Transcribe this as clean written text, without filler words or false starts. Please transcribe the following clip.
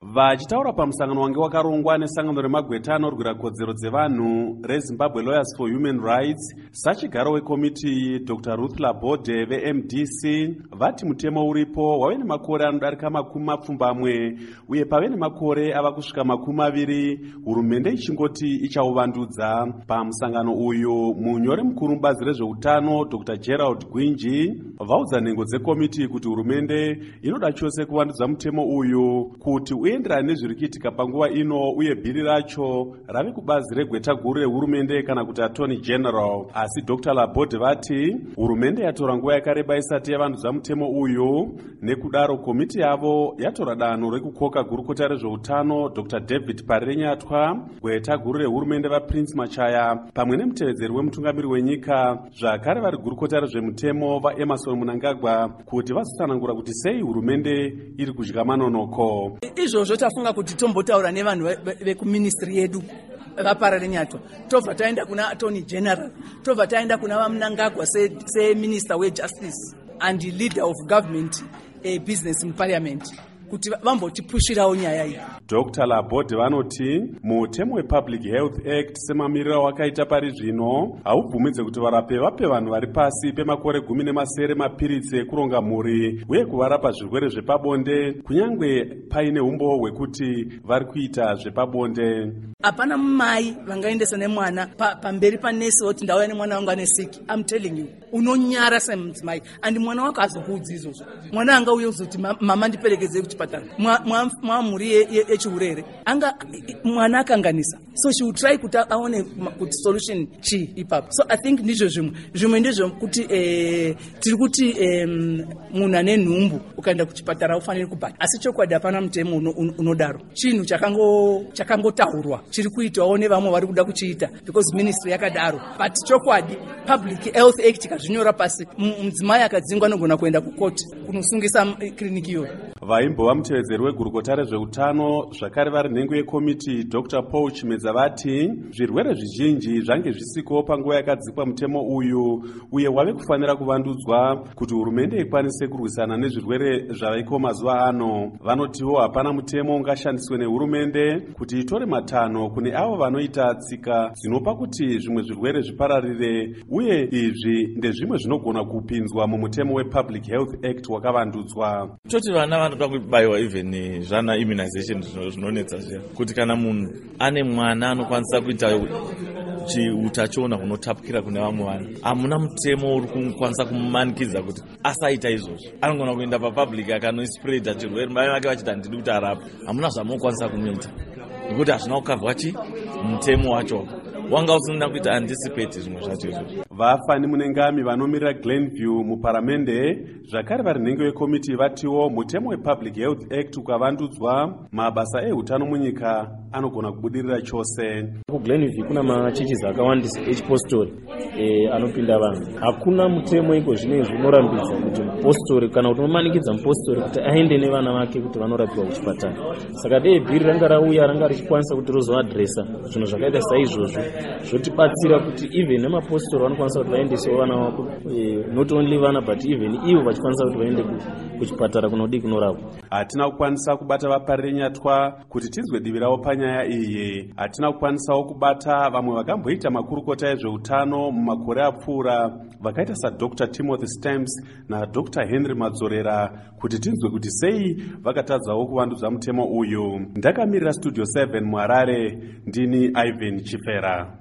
Vachitaura pamusangano wange wakarongwa nesangano remagweta anorwira kodzero dzevanhu reZimbabwe Lawyers for Human Rights, sachigaro wekomiti Dr. Ruth Labode veMDC vati mutemo uripo wave nemakore anodarika 20 uye pave nemakore ava kusvika 20 hurumende ichingoti ichauvandudza. Pamusangano uyu munyori mukuru mubazi rezveutano Dr. Gerald Gwinji vaudza nhengo dzekomiti kuti hurumende inoda chose kuvandudza mutemo uyu kuti uenderane nezviri kuitika panguva ino uye bhiri racho rave kubazi regweta guru rehurumende kana kuti Attorney General. Asi Dr. Labode vati hurumende yatora nguva yakareba isati yavandudza mutemo uyu, nekudaro komiti yavo yatora danho rekukoka gurukota rezveutano Dr. David Parenyatwa, gweta guru rehurumende vaPrince Machaya pamwe nemutevedzeri wemutungamiri wenyika, zvakare vari gurukota rezvemutemo vaEmerson Mnangagwa kuti vazotsanangura kuti sei hurumende iri kudya manonoko. Izvozvo tafunga kuti tombotaura nevanhu vekuministry yedu vaParenyatwa, tobva taenda kuna Attorney General, tobva taenda kuna vaMnangagwa seminister wejustice and leader of government business in parliament kuti vambotipushirawo nyaya iyi. Dr. Labode vanoti mutemo wePublic Health Act semamiriro wakaita pari zvino haubvumidze kuti varape vape vanhu vari pasi pemakore 17 mapiritsi ekuronga mhuri uye kuvarapa zvirwere zvepabonde kunyange paine umbo hwekuti vari kuita zvepabonde. Hapana mai vangaendesa nemwana pamberi panesi kuti ndauya nemwana wangu ane siki. I'm telling you, unonyara semudzimai and mwana wako hazokuudzi izvozvo. Mwana anga uye kuzoti mama ndiperekedze kuchipatara. Mwamhuri yechiurere anga mwana akanganisa, so she will try kuti aone kuti solution chi ipapo. So I think ndizvo zvimwe ndizvo kuti tiri kuti munhu ane nhumbu ukaenda kuchipatara ufaniri kubhadha, asi chokwadi hapana mutemo unodaro. Chinhu chakangotaurwa chiri kuitwawo nevamwe vari kuda kuchiita because ministry yakadaro, but chokwadi Public Health Act ikazvinyora pasi, mudzimai akadzingwa anogona kuenda kukoti kunosungisa kliniki iyoyo. Vaimbova mutevedzeri wegurukota rezveutano zvakare vari nhengo yekomiti Dr. Paul Chimedza vati zvirwere zvizhinji zvange zvisiko panguva yakadzikwa mutemo uyu uye wave kufanira kuvandudzwa kuti hurumende ikwanise kurwisana nezvirwere zvavaiko mazuva ano. Vanotiwo hapana mutemo ungashandiswe nehurumende kuti itore matanho kune avo vanoita tsika dzinopa kuti zvimwe zvirwere zvipararire, uye izvi ndezvimwe zvinogona kupinzwa mumutemo wePublic Health Act wakavandudzwa. Toti vana vanoda kubayiwa even zvana immunization zvinonetsa zviya kuti kana munhu ane mwana anokwanisa kuita utachiona hunotapukira kune vamwe vanhu, hamuna mutemo uri kukwanisa kumumanikidza kuti asaita izvozvo. Anogona kuenda papublic akanospreada chirwere, mai vake vachiti handidi kuti arapwe, hamuna zvamunokwanisa kumuita nekuti hazvina kukavhwa mutemo wacho wanga usina kuita anticipate zvimwe zvacho izvozvo. Vafani Munengami vanomirira Glenview muparamende zvakare vari nhengo yekomiti vatiwo mutemo wePublic Health Act ukavandudzwa, mabasa ehutano munyika anogona kubudirira chose. KuGlenview kuna macheches akawandisa echipostori anopinda vanhu. Hakuna mutemo iko zvinezvi unorambidza kuti mupostori kana kuti unomanikidza mupostori kuti aende nevana vake kuti vanorapiwa kuchipatara. Saka dei bhiri ranga rauya ranga richikwanisa kuti rozoadresa zvinhu zvakaita saizvozvo, zvotibatsira kuti even nemapostori vanokwanisa kuti vaendesewo vana vako, not only vana but even ivo vachikwanisa kuti vaende kuchipatara kunodi kunorapwa. Hatina kukwanisa kubata vaParenyatwa kuti tinzwe divi ravo panyaya iyi. Hatina kukwanisawo kubata vamwe vakamboita makurukota ezveutano mumakore apfuura vakaita saDr. Timothy Stamps naDr. Henry Madzorera kuti tinzwe kuti sei vakatadzawo kuvandudza mutemo uyu. Ndakamirira Studio 7 muHarare, ndini Ivan Chifera.